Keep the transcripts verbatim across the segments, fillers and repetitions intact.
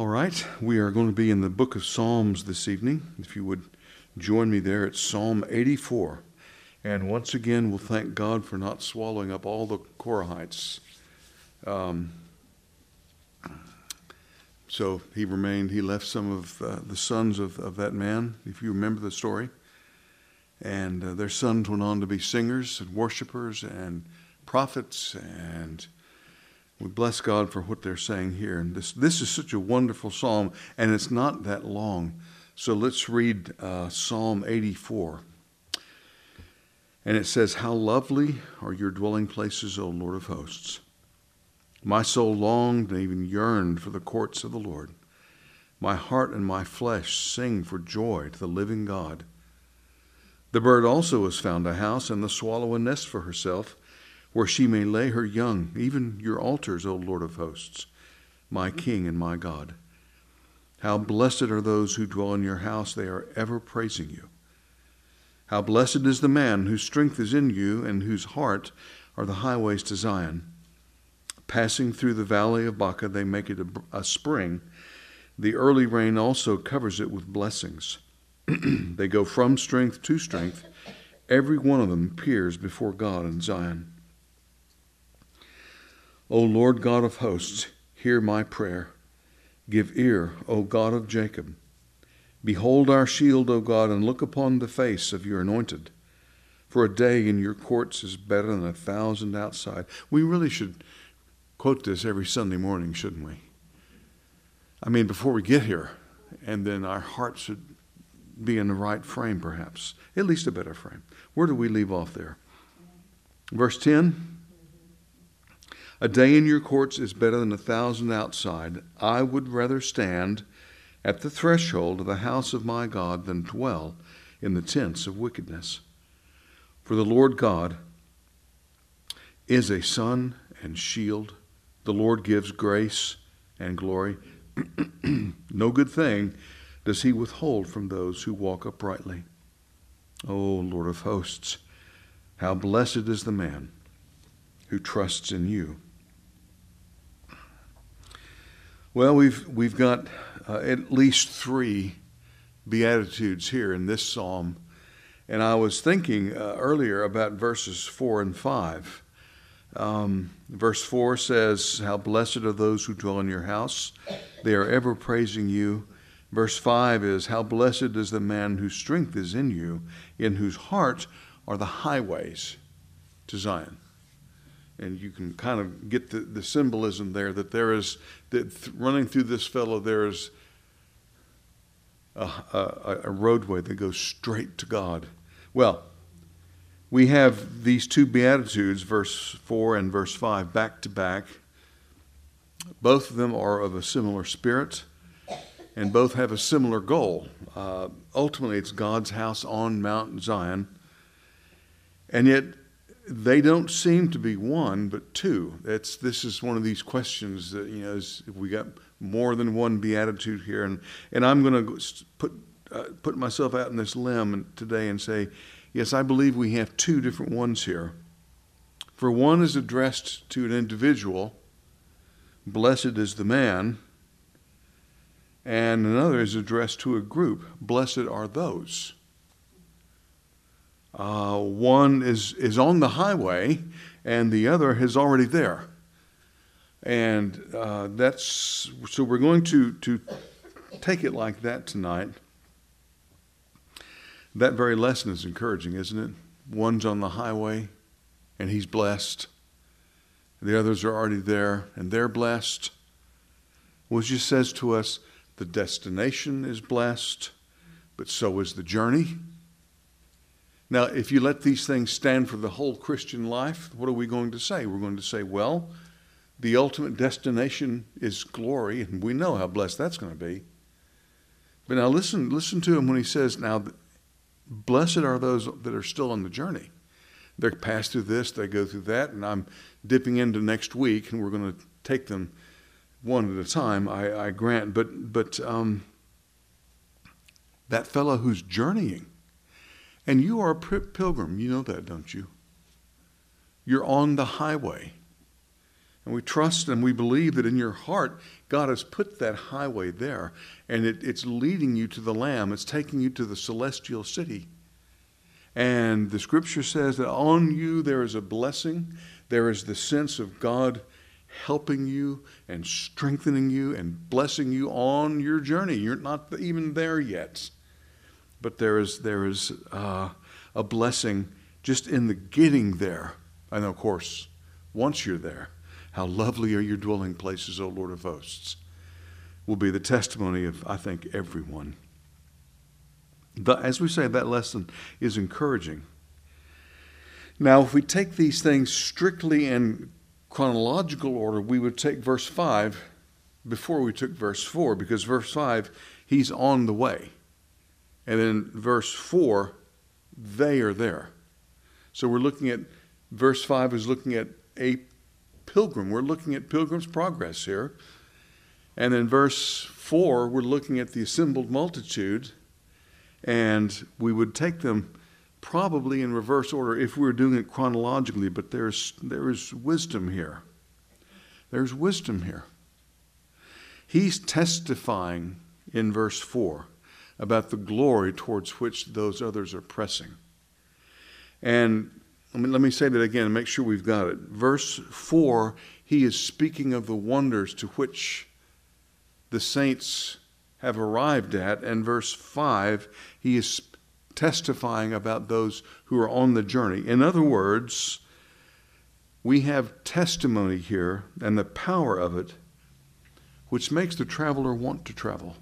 All right, we are going to be in the book of Psalms this evening. If you would join me there, it's Psalm eighty-four. And once again, we'll thank God for not swallowing up all the Korahites. Um, so he remained, he left some of uh, the sons of, of that man, if you remember the story. And uh, their sons went on to be singers and worshipers and prophets, and we bless God for what they're saying here. And this this is such a wonderful psalm, and it's not that long. So let's read uh, Psalm eighty-four. And it says, "How lovely are your dwelling places, O Lord of hosts. My soul longed and even yearned for the courts of the Lord. My heart and my flesh sing for joy to the living God. The bird also has found a house, and the swallow a nest for herself, where she may lay her young, even your altars, O Lord of hosts, my King and my God. How blessed are those who dwell in your house, they are ever praising you. How blessed is the man whose strength is in you, and whose heart are the highways to Zion. Passing through the valley of Baca, they make it a, a spring. The early rain also covers it with blessings. They go from strength to strength. Every one of them appears before God in Zion. O Lord God of hosts, hear my prayer. Give ear, O God of Jacob. Behold our shield, O God, and look upon the face of your anointed. For a day in your courts is better than a thousand outside." We really should quote this every Sunday morning, shouldn't we? I mean, before we get here, and then our hearts should be in the right frame, perhaps. At least a better frame. Where do we leave off there? Verse ten. "A day in your courts is better than a thousand outside. I would rather stand at the threshold of the house of my God than dwell in the tents of wickedness. For the Lord God is a sun and shield. The Lord gives grace and glory. No good thing does he withhold from those who walk uprightly. O Lord of hosts, how blessed is the man who trusts in you." Well, we've we've got uh, at least three Beatitudes here in this psalm. And I was thinking uh, earlier about verses four and five. Um, verse four says, "How blessed are those who dwell in your house. They are ever praising you." Verse five is, "How blessed is the man whose strength is in you, in whose heart are the highways to Zion." And you can kind of get the, the symbolism there that there is, that th- running through this fellow, there is a, a, a roadway that goes straight to God. Well, we have these two Beatitudes, verse four and verse five, back to back. Both of them are of a similar spirit, and both have a similar goal. Uh, ultimately, it's God's house on Mount Zion. And yet, they don't seem to be one, but two. It's, this is one of these questions that, you know, is, if we got more than one beatitude here. And, and I'm going to put uh, put myself out in this limb today and say, yes, I believe we have two different ones here. For one is addressed to an individual, blessed is the man. And another is addressed to a group, blessed are those. Uh, one is, is on the highway, and the other is already there. And uh, that's, so we're going to, to take it like that tonight. That very lesson is encouraging, isn't it? One's on the highway, and he's blessed. The others are already there, and they're blessed. Well, it just says to us, the destination is blessed, but so is the journey. Now, if you let these things stand for the whole Christian life, what are we going to say? We're going to say, well, the ultimate destination is glory, and we know how blessed that's going to be. But now listen, listen to him when he says, now, blessed are those that are still on the journey. They pass through this, they go through that, and I'm dipping into next week, and we're going to take them one at a time, I, I grant. But, but um, that fellow who's journeying, and you are a pilgrim, you know that, don't you? You're on the highway. And we trust and we believe that in your heart, God has put that highway there. And it, it's leading you to the Lamb. It's taking you to the celestial city. And the scripture says that on you there is a blessing. There is the sense of God helping you and strengthening you and blessing you on your journey. You're not even there yet. But there is, there is uh, a blessing just in the getting there. And of course, once you're there, how lovely are your dwelling places, O Lord of hosts, will be the testimony of, I think, everyone. The, as we say, that lesson is encouraging. Now, if we take these things strictly in chronological order, we would take verse five before we took verse four, because verse five, he's on the way. And then verse four, they are there. So we're looking at, verse five is looking at a pilgrim. We're looking at Pilgrim's Progress here. And then verse four, we're looking at the assembled multitude. And we would take them probably in reverse order if we were doing it chronologically, but there's there is wisdom here. There's wisdom here. He's testifying in verse four about the glory towards which those others are pressing. And let me, let me say that again and make sure we've got it. Verse four, he is speaking of the wonders to which the saints have arrived at. And verse five, he is testifying about those who are on the journey. In other words, we have testimony here and the power of it, which makes the traveler want to travel.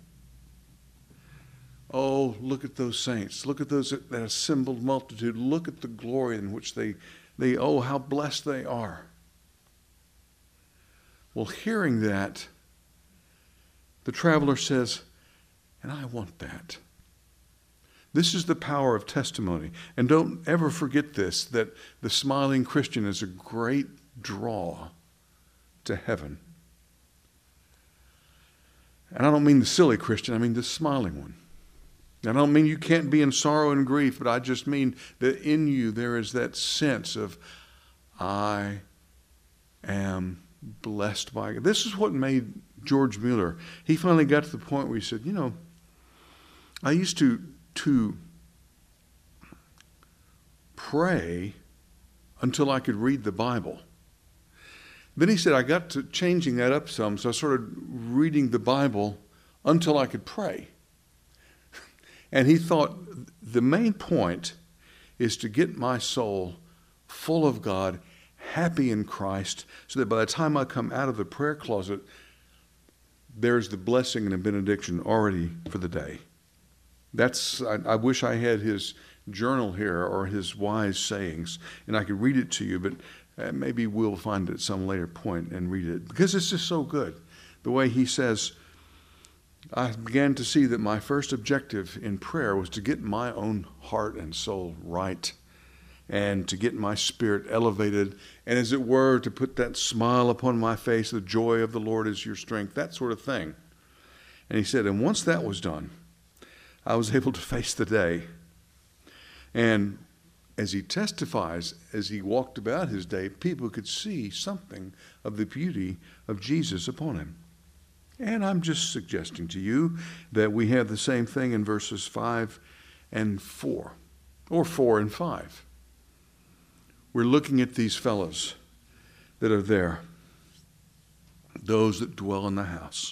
Oh, look at those saints. Look at those, that assembled multitude. Look at the glory in which they, they, oh, how blessed they are. Well, hearing that, the traveler says, and I want that. This is the power of testimony. And don't ever forget this, that the smiling Christian is a great draw to heaven. And I don't mean the silly Christian, I mean the smiling one. I don't mean you can't be in sorrow and grief, but I just mean that in you there is that sense of, I am blessed by God. This is what made George Mueller. He finally got to the point where he said, you know, I used to, to pray until I could read the Bible. Then he said, I got to changing that up some, so I started reading the Bible until I could pray. And he thought the main point is to get my soul full of God, happy in Christ, so that by the time I come out of the prayer closet, there's the blessing and the benediction already for the day. That's, I, I wish I had his journal here or his wise sayings, and I could read it to you, but uh, maybe we'll find it at some later point and read it, because it's just so good. The way he says, I began to see that my first objective in prayer was to get my own heart and soul right and to get my spirit elevated and, as it were, to put that smile upon my face, the joy of the Lord is your strength, that sort of thing. And he said, and once that was done, I was able to face the day. And as he testifies, as he walked about his day, people could see something of the beauty of Jesus upon him. And I'm just suggesting to you that we have the same thing in verses five and four, or four and five. We're looking at these fellows that are there, those that dwell in the house.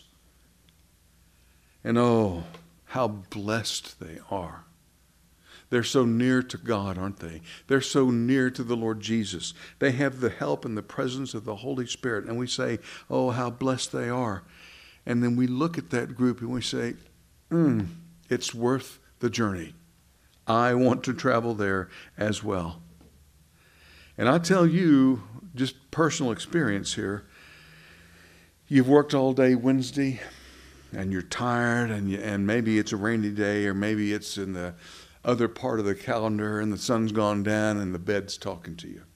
And oh, how blessed they are. They're so near to God, aren't they? They're so near to the Lord Jesus. They have the help and the presence of the Holy Spirit. And we say, oh, how blessed they are. And then we look at that group and we say, mm, it's worth the journey. I want to travel there as well. And I tell you, just personal experience here, you've worked all day Wednesday and you're tired and, you, and maybe it's a rainy day or maybe it's in the other part of the calendar and the sun's gone down and the bed's talking to you.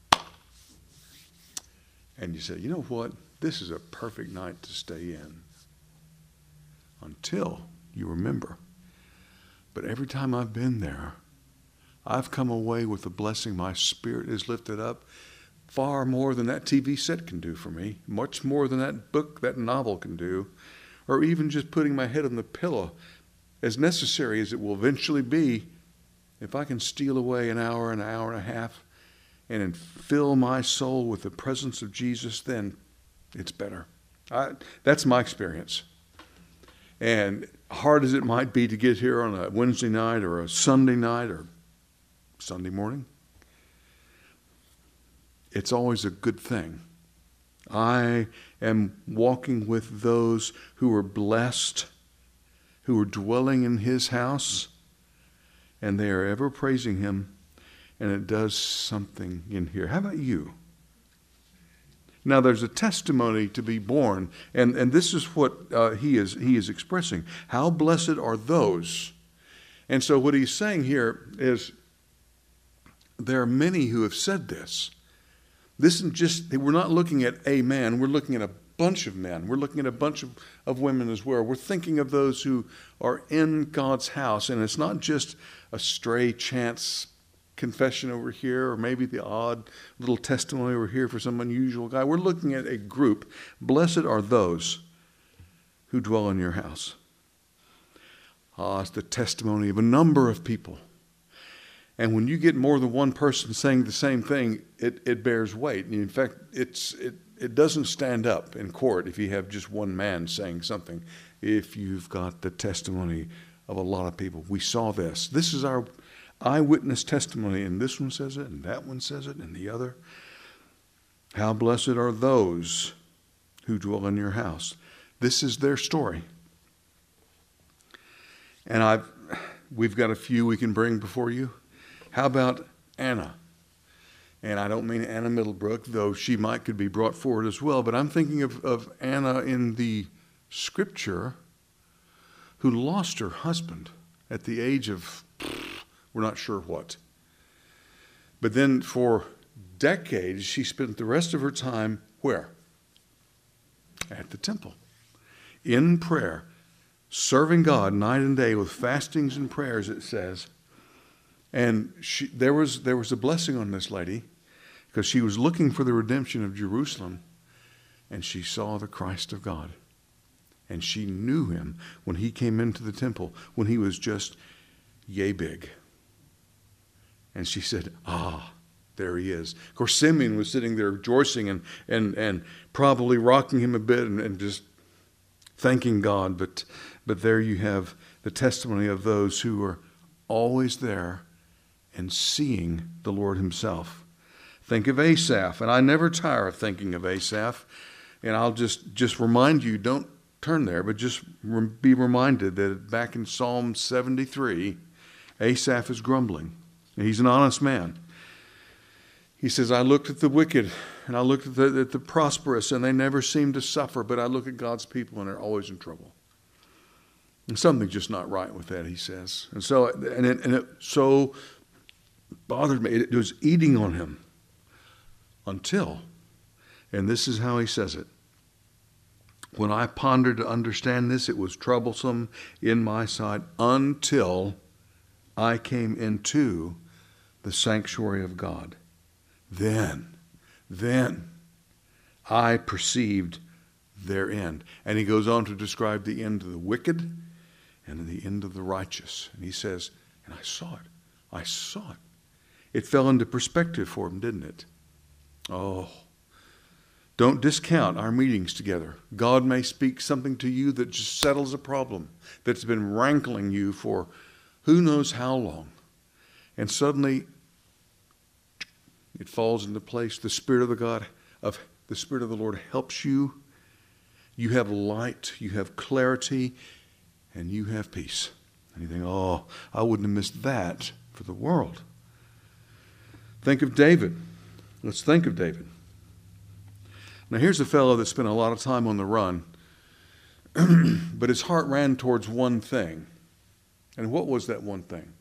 And you say, you know what? This is a perfect night to stay in. Until you remember. But every time I've been there, I've come away with the blessing. My spirit is lifted up. far more than that T V set can do for me, much more than that book, that novel can do, or even just putting my head on the pillow, as necessary as it will eventually be. If I can steal away an hour, an hour and a half, and fill my soul with the presence of Jesus, then it's better. I, that's my experience. And hard as it might be to get here on a Wednesday night or a Sunday night or Sunday morning, it's always a good thing. I am walking with those who are blessed, who are dwelling in his house, and they are ever praising him, and it does something in here. How about you? Now, there's a testimony to be born, and, and this is what uh, he is he is expressing. How blessed are those? And so what he's saying here is there are many who have said this. This isn't just, we're not looking at a man, we're looking at a bunch of men. We're looking at a bunch of, of women as well. We're thinking of those who are in God's house, and it's not just a stray chance confession over here, or maybe the odd little testimony over here for some unusual guy. We're looking at a group. Blessed are those who dwell in your house. Ah, it's the testimony of a number of people. And when you get more than one person saying the same thing, it, it bears weight. And in fact, it's it, it doesn't stand up in court if you have just one man saying something. If you've got the testimony of a lot of people. We saw this. This is our eyewitness testimony, and this one says it, and that one says it, and the other. How blessed are those who dwell in your house. This is their story. And I've we've got a few we can bring before you. How about Anna? And I don't mean Anna Middlebrook, though she might could be brought forward as well, but I'm thinking of, of Anna in the scripture who lost her husband at the age of, we're not sure what. But then for decades, she spent the rest of her time where? At the temple, in prayer, serving God night and day with fastings and prayers, it says. And she, there was there was a blessing on this lady because she was looking for the redemption of Jerusalem, and she saw the Christ of God. And she knew him when he came into the temple, when he was just yay big. And she said, ah, there he is. Of course, Simeon was sitting there rejoicing and and, and probably rocking him a bit and, and just thanking God. But, but there you have the testimony of those who are always there and seeing the Lord himself. Think of Asaph, and I never tire of thinking of Asaph. And I'll just, just remind you, don't turn there, but just re- be reminded that back in Psalm seventy-three, Asaph is grumbling. And he's an honest man. He says, I looked at the wicked, and I looked at the, at the prosperous, and they never seem to suffer, but I look at God's people, and they're always in trouble. And something's just not right with that, he says. And so, and it, and it so bothered me. It was eating on him until, and this is how he says it, when I pondered to understand this, it was troublesome in my sight until I came into the sanctuary of God. Then, then I perceived their end. And he goes on to describe the end of the wicked and the end of the righteous. And he says, and I saw it. I saw it. It fell into perspective for him, didn't it? Oh, don't discount our meetings together. God may speak something to you that just settles a problem that's been rankling you for who knows how long. And suddenly it falls into place. The Spirit of the God of the Spirit of the Lord helps you. You have light, you have clarity, and you have peace. And you think, oh, I wouldn't have missed that for the world. Think of David. Let's think of David. Now here's a fellow that spent a lot of time on the run, but his heart ran towards one thing. And what was that one thing?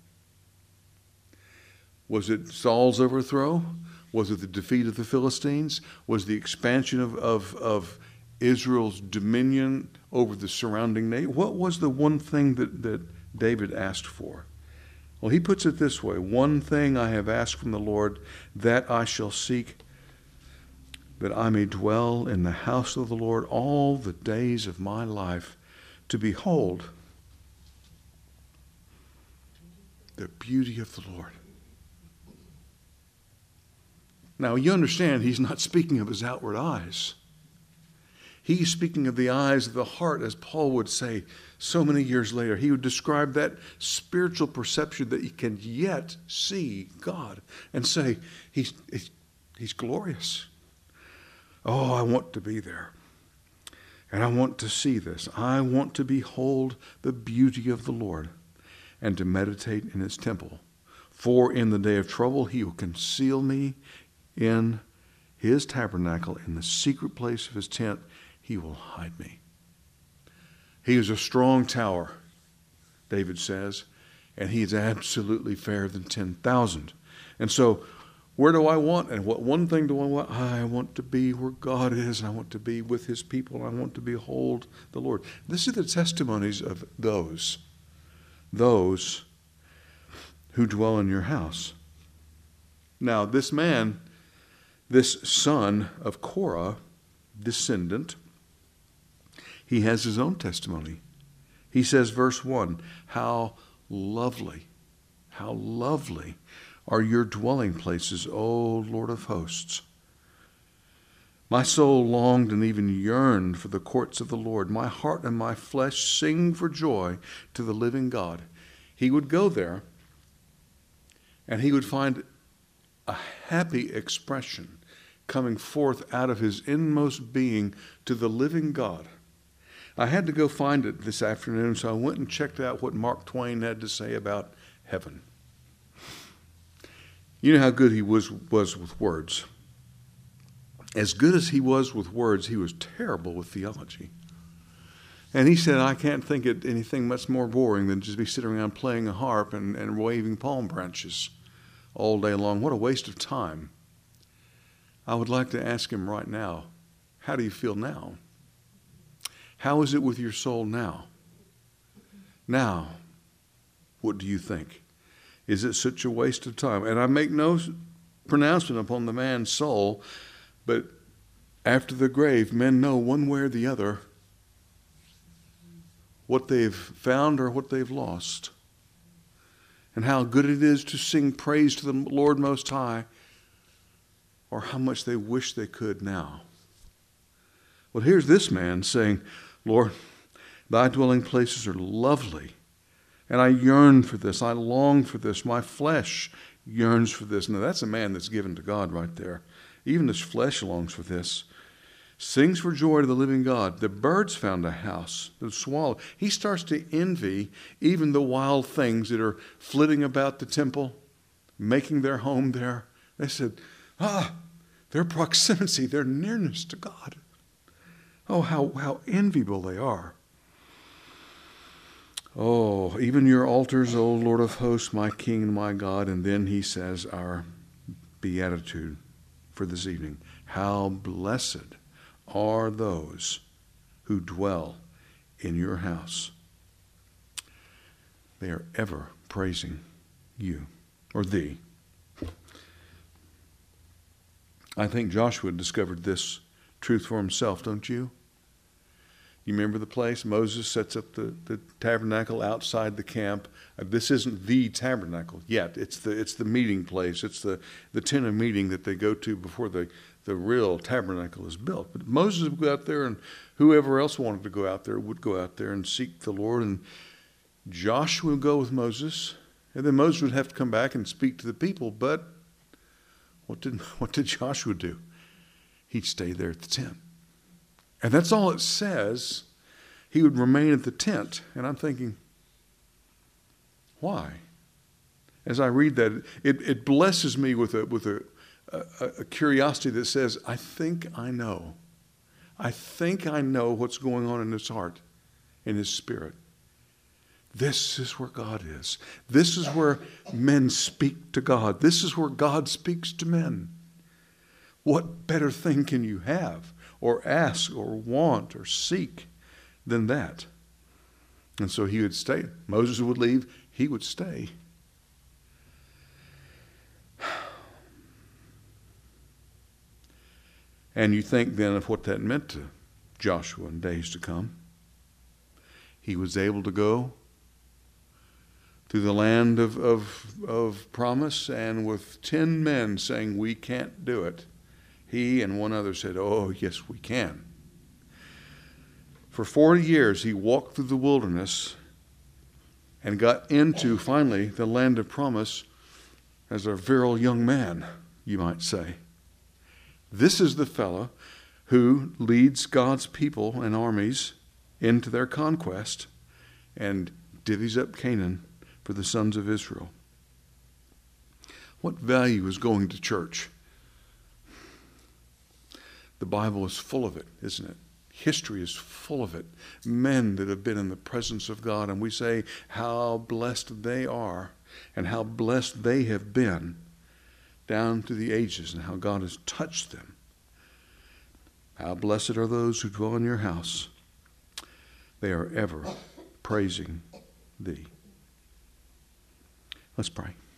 Was it Saul's overthrow? Was it the defeat of the Philistines? Was the expansion of, of, of Israel's dominion over the surrounding nation? What was the one thing that, that David asked for? Well, he puts it this way: one thing I have asked from the Lord, that I shall seek, that I may dwell in the house of the Lord all the days of my life, to behold the beauty of the Lord. Now, you understand he's not speaking of his outward eyes. He's speaking of the eyes of the heart, as Paul would say so many years later. He would describe that spiritual perception that you can yet see God and say, he's, he's, he's glorious. Oh, I want to be there. And I want to see this. I want to behold the beauty of the Lord and to meditate in his temple. For in the day of trouble he will conceal me in his tabernacle, in the secret place of his tent, he will hide me. He is a strong tower, David says, and he is absolutely fairer than ten thousand. And so, where do I want? And what one thing do I want? I want to be where God is. I want to be with his people. I want to behold the Lord. This is the testimonies of those, those who dwell in your house. Now, this man, this son of Korah, descendant, he has his own testimony. He says, verse one, how lovely, how lovely are your dwelling places, O Lord of hosts. My soul longed and even yearned for the courts of the Lord. My heart and my flesh sing for joy to the living God. He would go there and he would find a happy expression coming forth out of his inmost being to the living God. I had to go find it this afternoon, so I went and checked out what Mark Twain had to say about heaven. You know how good he was, was with words. As good as he was with words, he was terrible with theology. And he said, I can't think of anything much more boring than just be sitting around playing a harp and, and waving palm branches all day long. What a waste of time. I would like to ask him right now, how do you feel now? How is it with your soul now? Now, what do you think? Is it such a waste of time? And I make no pronouncement upon the man's soul, but after the grave, men know one way or the other what they've found or what they've lost. And how good it is to sing praise to the Lord Most High, or how much they wish they could now. Well, here's this man saying, Lord, thy dwelling places are lovely, and I yearn for this. I long for this. My flesh yearns for this. Now, that's a man that's given to God right there. Even his flesh longs for this. Sings for joy to the living God. The birds found a house. The swallow. He starts to envy even the wild things that are flitting about the temple, making their home there. They said, ah, their proximity, their nearness to God. Oh, how, how enviable they are. Oh, even your altars, O Lord of hosts, my King and my God. And then he says our beatitude for this evening. How blessed are those who dwell in your house. They are ever praising you, or thee. I think Joshua discovered this truth for himself, don't you? You remember the place? Moses sets up the, the tabernacle outside the camp. Uh, this isn't the tabernacle yet. It's the it's the meeting place. It's the, the tent of meeting that they go to before the, the real tabernacle is built. But Moses would go out there, and whoever else wanted to go out there would go out there and seek the Lord. And Joshua would go with Moses, and then Moses would have to come back and speak to the people. But what did what did Joshua do? He'd stay there at the tent. And that's all it says. He would remain at the tent. And I'm thinking, why? As I read that, it, it blesses me with a with a, a, a curiosity that says, I think I know. I think I know what's going on in his heart, in his spirit. This is where God is. This is where men speak to God. This is where God speaks to men. What better thing can you have, or ask, or want, or seek than that? And so he would stay. Moses would leave. He would stay. And you think then of what that meant to Joshua in days to come. He was able to go to the land of, of, of promise, and with ten men saying, we can't do it, he and one other said, oh, yes, we can. For forty years, he walked through the wilderness and got into, finally, the land of promise as a virile young man, you might say. This is the fellow who leads God's people and armies into their conquest and divvies up Canaan for the sons of Israel. What value is going to church? The Bible is full of it, isn't it? History is full of it. Men that have been in the presence of God, and we say how blessed they are and how blessed they have been down through the ages, and how God has touched them. How blessed are those who dwell in your house. They are ever praising thee. Let's pray.